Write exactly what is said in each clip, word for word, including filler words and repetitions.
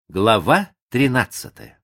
Глава тринадцатая.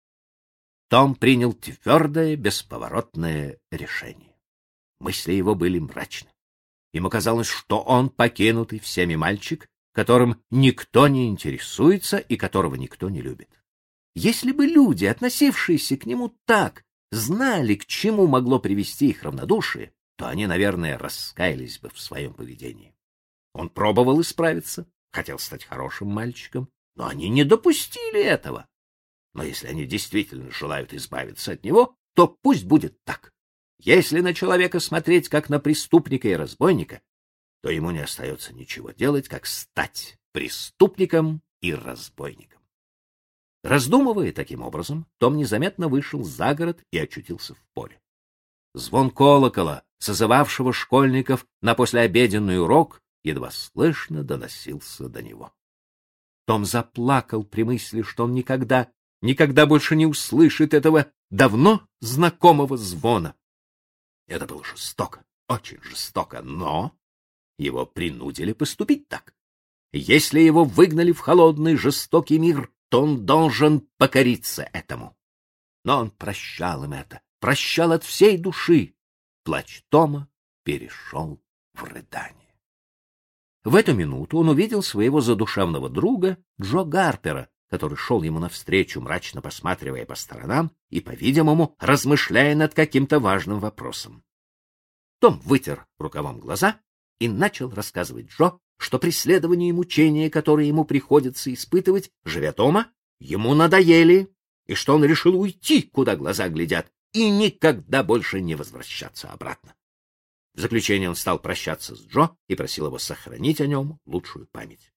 Том принял твердое, бесповоротное решение. Мысли его были мрачны. Ему казалось, что он покинутый всеми мальчик, которым никто не интересуется и которого никто не любит. Если бы люди, относившиеся к нему так, знали, к чему могло привести их равнодушие, то они, наверное, раскаялись бы в своем поведении. Он пробовал исправиться, хотел стать хорошим мальчиком, но они не допустили этого. Но если они действительно желают избавиться от него, то пусть будет так. Если на человека смотреть как на преступника и разбойника, то ему не остается ничего делать, как стать преступником и разбойником. Раздумывая таким образом, Том незаметно вышел за город и очутился в поле. Звон колокола, созывавшего школьников на послеобеденный урок, едва слышно доносился до него. Том заплакал при мысли, что он никогда, никогда больше не услышит этого давно знакомого звона. Это было жестоко, очень жестоко, но его принудили поступить так. Если его выгнали в холодный, жестокий мир, то он должен покориться этому. Но он прощал им это, прощал от всей души. Плач Тома перешел в рыдание. В эту минуту он увидел своего задушевного друга Джо Гарпера, который шел ему навстречу, мрачно посматривая по сторонам и, по-видимому, размышляя над каким-то важным вопросом. Том вытер рукавом глаза и начал рассказывать Джо, что преследования и мучения, которые ему приходится испытывать, живя дома, ему надоели, и что он решил уйти, куда глаза глядят, и никогда больше не возвращаться обратно. В заключение он стал прощаться с Джо и просил его сохранить о нем лучшую память.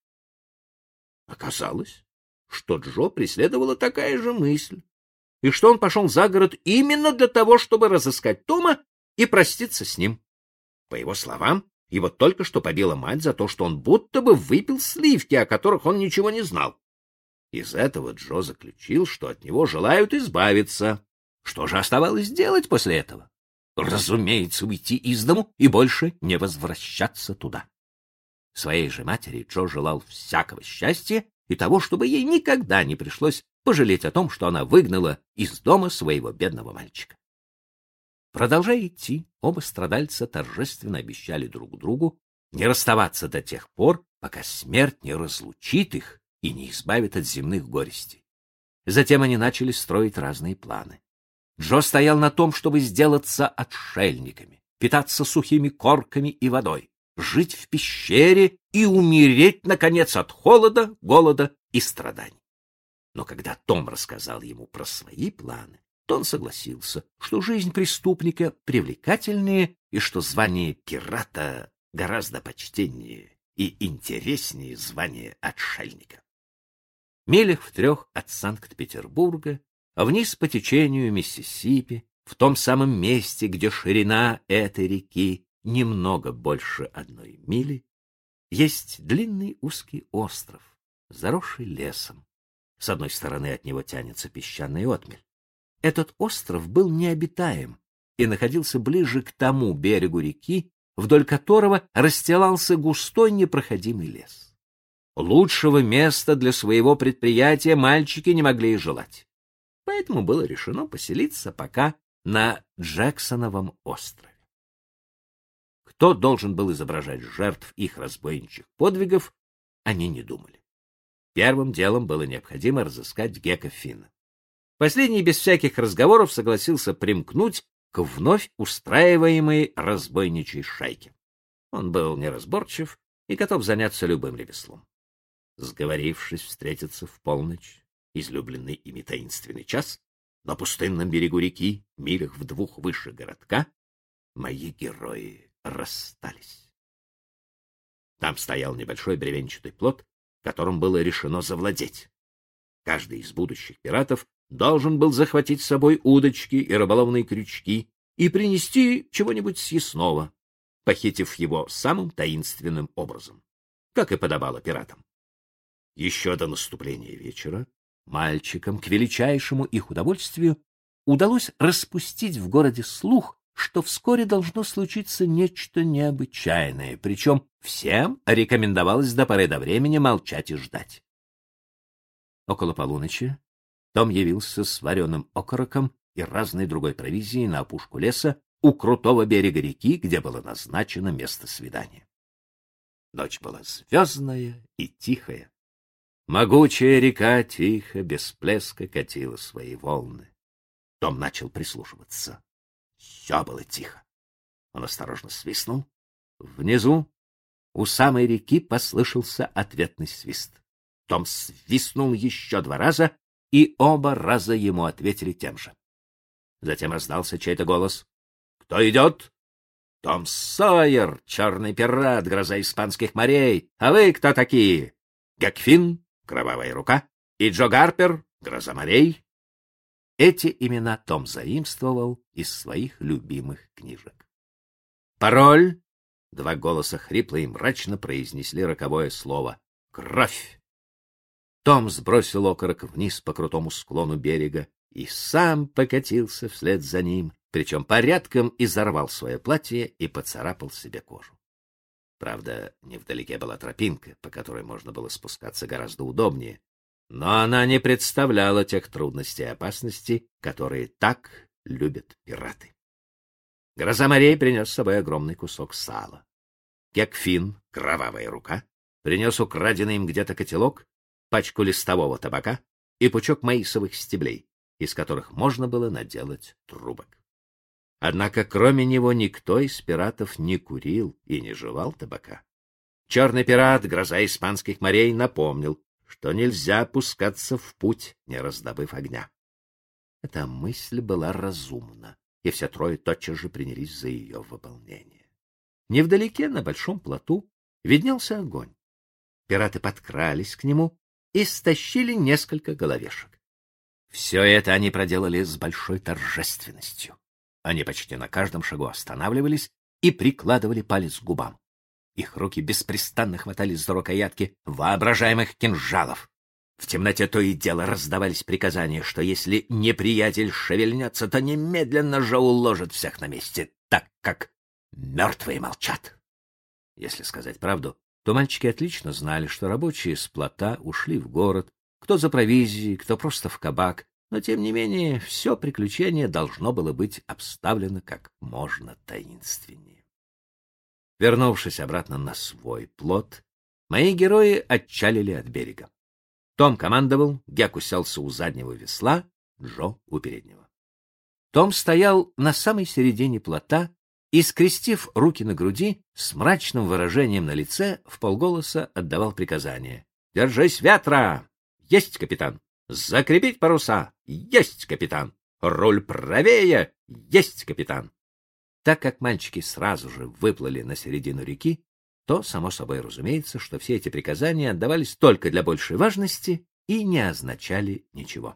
Оказалось, что Джо преследовала такая же мысль, и что он пошел за город именно для того, чтобы разыскать Тома и проститься с ним. По его словам, его только что побила мать за то, что он будто бы выпил сливки, о которых он ничего не знал. Из этого Джо заключил, что от него желают избавиться. Что же оставалось делать после этого? Разумеется, уйти из дому и больше не возвращаться туда. Своей же матери Джо желал всякого счастья и того, чтобы ей никогда не пришлось пожалеть о том, что она выгнала из дома своего бедного мальчика. Продолжая идти, оба страдальца торжественно обещали друг другу не расставаться до тех пор, пока смерть не разлучит их и не избавит от земных горестей. Затем они начали строить разные планы. Джо стоял на том, чтобы сделаться отшельниками, питаться сухими корками и водой, жить в пещере и умереть, наконец, от холода, голода и страданий. Но когда Том рассказал ему про свои планы, то он согласился, что жизнь преступника привлекательнее и что звание пирата гораздо почтеннее и интереснее звания отшельника. Милях в трех от Санкт-Петербурга, вниз по течению Миссисипи, в том самом месте, где ширина этой реки немного больше одной мили, есть длинный узкий остров, заросший лесом. С одной стороны от него тянется песчаный отмель. Этот остров был необитаем и находился ближе к тому берегу реки, вдоль которого расстилался густой непроходимый лес. Лучшего места для своего предприятия мальчики не могли и желать. Поэтому было решено поселиться пока на Джексоновом острове. Кто должен был изображать жертв их разбойничьих подвигов, они не думали. Первым делом было необходимо разыскать Гека Финна. Последний без всяких разговоров согласился примкнуть к вновь устраиваемой разбойничьей шайке. Он был неразборчив и готов заняться любым ремеслом. Сговорившись встретиться в полночь, излюбленный ими таинственный час, на пустынном берегу реки, милях в двух выше городка, мои герои расстались. Там стоял небольшой бревенчатый плот, которым было решено завладеть. Каждый из будущих пиратов должен был захватить с собой удочки и рыболовные крючки и принести чего-нибудь съестного, похитив его самым таинственным образом, как и подобало пиратам. Еще до наступления вечера мальчикам, к величайшему их удовольствию, удалось распустить в городе слух, что вскоре должно случиться нечто необычайное, причем всем рекомендовалось до поры до времени молчать и ждать. Около полуночи Том явился с вареным окороком и разной другой провизией на опушку леса у крутого берега реки, где было назначено место свидания. Ночь была звездная и тихая. Могучая река тихо, без плеска катила свои волны. Том начал прислушиваться. Все было тихо. Он осторожно свистнул. Внизу, у самой реки, послышался ответный свист. Том свистнул еще два раза, и оба раза ему ответили тем же. Затем раздался чей-то голос. «Кто идет?» «Том Сойер, черный пират, гроза испанских морей. А вы кто такие?» «Гек Финн, кровавая рука, и Джо Гарпер, гроза морей». Эти имена Том заимствовал из своих любимых книжек. «Пароль!» — два голоса хрипло и мрачно произнесли роковое слово. «Кровь!» Том сбросил окорок вниз по крутому склону берега и сам покатился вслед за ним, причем порядком изорвал свое платье и поцарапал себе кожу. Правда, невдалеке была тропинка, по которой можно было спускаться гораздо удобнее, но она не представляла тех трудностей и опасностей, которые так любят пираты. Гроза морей принес с собой огромный кусок сала. Гек Финн, кровавая рука, принес украденный им где-то котелок, пачку листового табака и пучок маисовых стеблей, из которых можно было наделать трубок. Однако кроме него никто из пиратов не курил и не жевал табака. Черный пират, гроза испанских морей, напомнил, что нельзя пускаться в путь, не раздобыв огня. Эта мысль была разумна, и все трое тотчас же принялись за ее выполнение. Невдалеке, на большом плоту, виднелся огонь. Пираты подкрались к нему и стащили несколько головешек. Все это они проделали с большой торжественностью. Они почти на каждом шагу останавливались и прикладывали палец к губам. Их руки беспрестанно хватались за рукоятки воображаемых кинжалов. В темноте то и дело раздавались приказания, что если неприятель шевельнется, то немедленно же уложит всех на месте, так как мертвые молчат. Если сказать правду, то мальчики отлично знали, что рабочие с плота ушли в город, кто за провизией, кто просто в кабак, но, тем не менее, все приключение должно было быть обставлено как можно таинственнее. Вернувшись обратно на свой плот, мои герои отчалили от берега. Том командовал, Гек уселся у заднего весла, Джо у переднего. Том стоял на самой середине плота и, скрестив руки на груди, с мрачным выражением на лице, вполголоса отдавал приказания. «Держись ветра! Есть, капитан! Закрепить паруса! Есть, капитан! Руль правее! Есть, капитан!» Так как мальчики сразу же выплыли на середину реки, то, само собой разумеется, что все эти приказания отдавались только для большей важности и не означали ничего.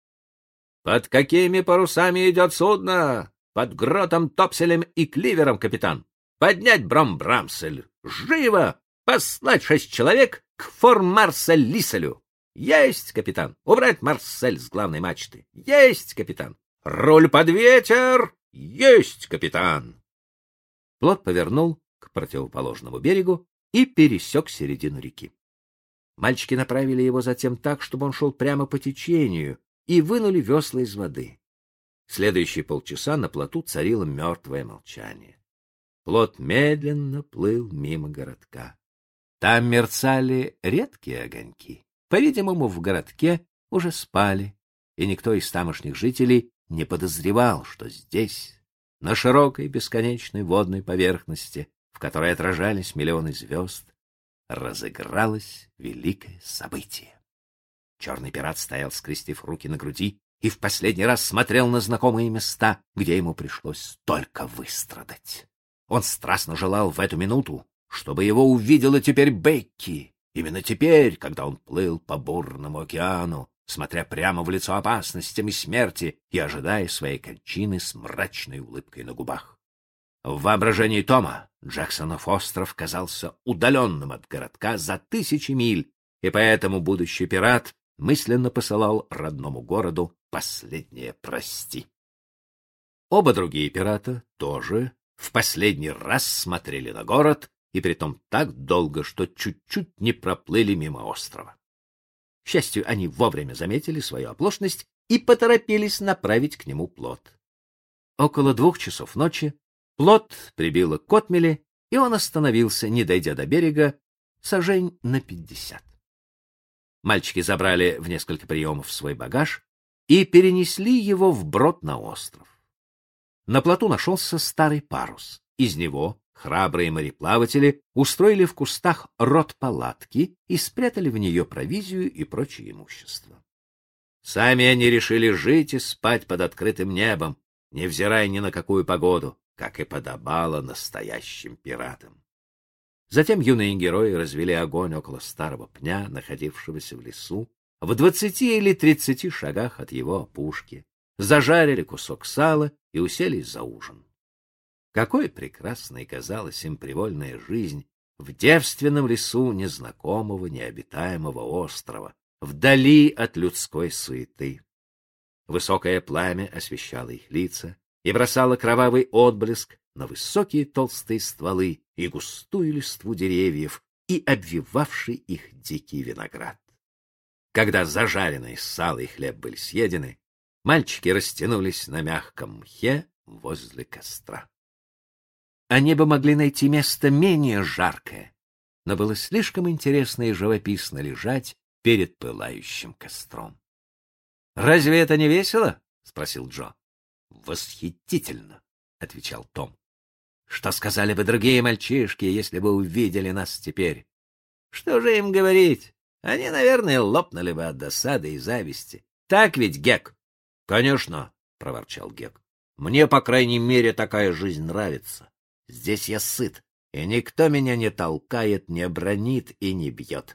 «Под какими парусами идет судно? Под гротом, топселем и кливером, капитан! Поднять бром-брамсель! Живо! Послать шесть человек к фор-марсель-лиселю! Есть, капитан! Убрать марсель с главной мачты! Есть, капитан! Руль под ветер! Есть, капитан!» Плот повернул к противоположному берегу и пересек середину реки. Мальчики направили его затем так, чтобы он шел прямо по течению, и вынули весла из воды. Следующие полчаса на плоту царило мертвое молчание. Плот медленно плыл мимо городка. Там мерцали редкие огоньки. По-видимому, в городке уже спали, и никто из тамошних жителей не подозревал, что здесь, на широкой бесконечной водной поверхности, в которой отражались миллионы звезд, разыгралось великое событие. Черный пират стоял, скрестив руки на груди, и в последний раз смотрел на знакомые места, где ему пришлось столько выстрадать. Он страстно желал в эту минуту, чтобы его увидела теперь Бекки, именно теперь, когда он плыл по бурному океану, смотря прямо в лицо опасностям и смерти и ожидая своей кончины с мрачной улыбкой на губах. В воображении Тома Джексонов остров казался удаленным от городка за тысячи миль, и поэтому будущий пират мысленно посылал родному городу последнее «прости». Оба другие пирата тоже в последний раз смотрели на город, и притом так долго, что чуть-чуть не проплыли мимо острова. К счастью, они вовремя заметили свою оплошность и поторопились направить к нему плот. Около двух часов ночи плот прибило к отмели, и он остановился, не дойдя до берега, сажень на пятьдесят. Мальчики забрали в несколько приемов свой багаж и перенесли его вброд на остров. На плоту нашелся старый парус. Из него храбрые мореплаватели устроили в кустах рот палатки и спрятали в нее провизию и прочее имущество. Сами они решили жить и спать под открытым небом, невзирая ни на какую погоду, как и подобало настоящим пиратам. Затем юные герои развели огонь около старого пня, находившегося в лесу, в двадцати или тридцати шагах от его опушки, зажарили кусок сала и уселись за ужин. Какой прекрасной казалась им привольная жизнь в девственном лесу незнакомого необитаемого острова, вдали от людской суеты. Высокое пламя освещало их лица и бросало кровавый отблеск на высокие толстые стволы и густую листву деревьев и обвивавший их дикий виноград. Когда зажаренное сало и хлеб были съедены, мальчики растянулись на мягком мхе возле костра. Они бы могли найти место менее жаркое, но было слишком интересно и живописно лежать перед пылающим костром. — Разве это не весело? — спросил Джо. — Восхитительно, — отвечал Том. — Что сказали бы другие мальчишки, если бы увидели нас теперь? Что же им говорить? Они, наверное, лопнули бы от досады и зависти. Так ведь, Гек? — Конечно, — проворчал Гек. — Мне, по крайней мере, такая жизнь нравится. Здесь я сыт, и никто меня не толкает, не бранит и не бьет.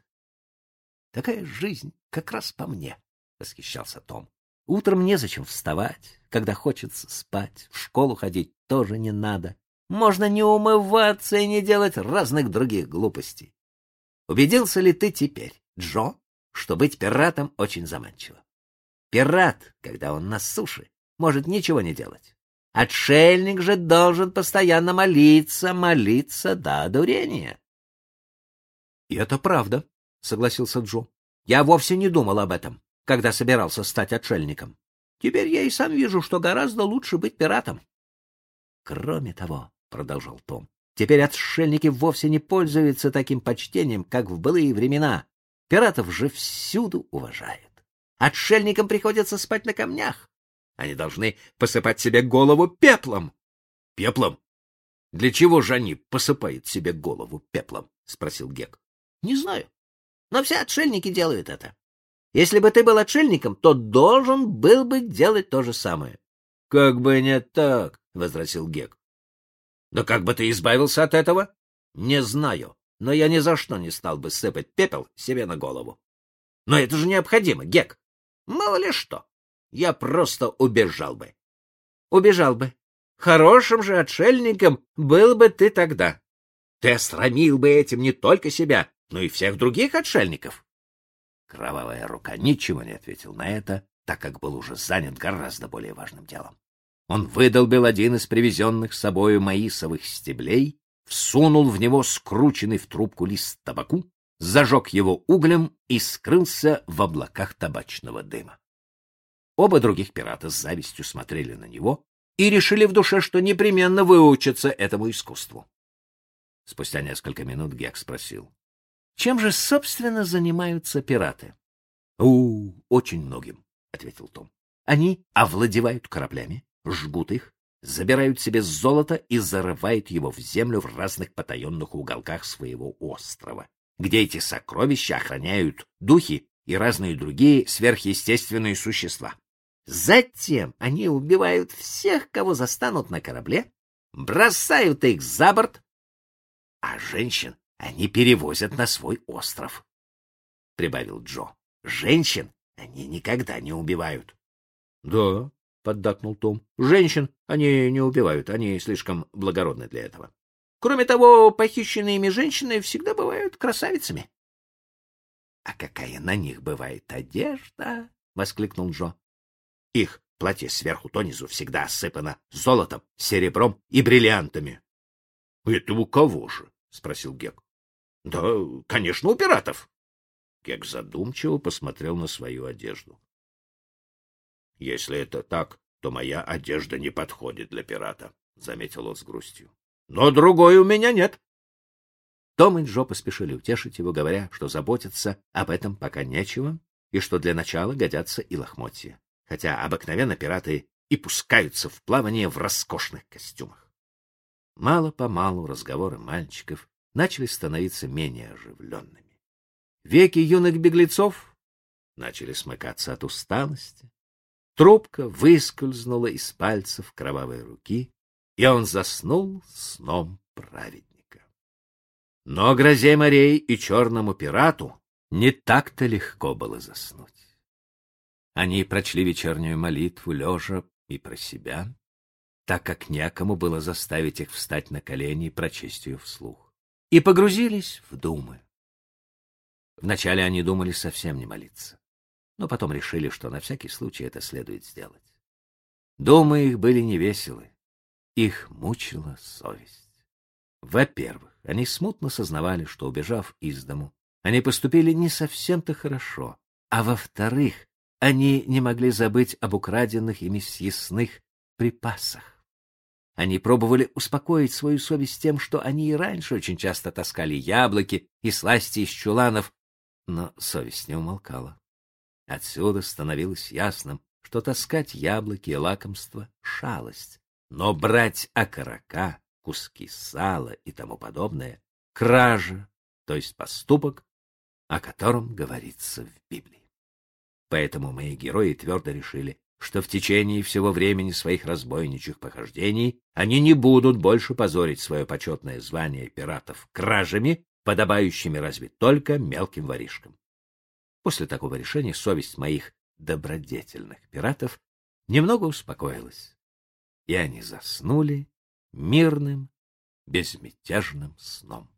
— Такая жизнь как раз по мне, — восхищался Том. — Утром незачем вставать, когда хочется спать, в школу ходить тоже не надо. Можно не умываться и не делать разных других глупостей. Убедился ли ты теперь, Джо, что быть пиратом очень заманчиво? Пират, когда он на суше, может ничего не делать. Отшельник же должен постоянно молиться, молиться до одурения. — И это правда, — согласился Джо. — Я вовсе не думал об этом, когда собирался стать отшельником. Теперь я и сам вижу, что гораздо лучше быть пиратом. — Кроме того, — продолжал Том, — теперь отшельники вовсе не пользуются таким почтением, как в былые времена. Пиратов же всюду уважают. Отшельникам приходится спать на камнях. Они должны посыпать себе голову пеплом. — Пеплом? Для чего же они посыпают себе голову пеплом? — спросил Гек. — Не знаю. Но все отшельники делают это. Если бы ты был отшельником, то должен был бы делать то же самое. — Как бы не так, — возразил Гек. — Да как бы ты избавился от этого? — Не знаю, но я ни за что не стал бы сыпать пепел себе на голову. — Но это же необходимо, Гек. Мало ли что. Я просто убежал бы. — Убежал бы. Хорошим же отшельником был бы ты тогда. Ты осрамил бы этим не только себя, но и всех других отшельников. Кровавая рука ничего не ответил на это, так как был уже занят гораздо более важным делом. Он выдолбил один из привезенных с собою маисовых стеблей, всунул в него скрученный в трубку лист табаку, зажег его углем и скрылся в облаках табачного дыма. Оба других пирата с завистью смотрели на него и решили в душе, что непременно выучатся этому искусству. Спустя несколько минут Гек спросил: — Чем же, собственно, занимаются пираты? — У, очень многим, — ответил Том. — Они овладевают кораблями, жгут их, забирают себе золото и зарывают его в землю в разных потаенных уголках своего острова, где эти сокровища охраняют духи и разные другие сверхъестественные существа. Затем они убивают всех, кого застанут на корабле, бросают их за борт, а женщин они перевозят на свой остров, — прибавил Джо. — Женщин они никогда не убивают. — Да, — поддакнул Том, — женщин они не убивают, они слишком благородны для этого. Кроме того, похищенные ими женщины всегда бывают красавицами. — А какая на них бывает одежда! — воскликнул Джо. — Их платье сверху донизу всегда осыпано золотом, серебром и бриллиантами. — Это у кого же? — спросил Гек. — Да, конечно, у пиратов. Кек задумчиво посмотрел на свою одежду. — Если это так, то моя одежда не подходит для пирата, — заметил он с грустью. — Но другой у меня нет. Том и Джо поспешили утешить его, говоря, что заботиться об этом пока нечего, и что для начала годятся и лохмотья, хотя обыкновенно пираты и пускаются в плавание в роскошных костюмах. Мало-помалу разговоры мальчиков начали становиться менее оживленными. Веки юных беглецов начали смыкаться от усталости. Трубка выскользнула из пальцев кровавой руки, и он заснул сном праведника. Но грозе морей и черному пирату не так-то легко было заснуть. Они прочли вечернюю молитву лежа и про себя, так как некому было заставить их встать на колени и прочесть ее вслух, и погрузились в думы. Вначале они думали совсем не молиться, но потом решили, что на всякий случай это следует сделать. Думы их были невеселы, их мучила совесть. Во-первых, они смутно сознавали, что, убежав из дому, они поступили не совсем-то хорошо, а во-вторых, они не могли забыть об украденных ими съестных припасах. Они пробовали успокоить свою совесть тем, что они и раньше очень часто таскали яблоки и сласти из чуланов, но совесть не умолкала. Отсюда становилось ясным, что таскать яблоки и лакомства — шалость, но брать окорока, куски сала и тому подобное — кража, то есть поступок, о котором говорится в Библии. Поэтому мои герои твердо решили, что в течение всего времени своих разбойничьих похождений они не будут больше позорить свое почетное звание пиратов кражами, подобающими разве только мелким воришкам. После такого решения совесть моих добродетельных пиратов немного успокоилась, и они заснули мирным, безмятежным сном.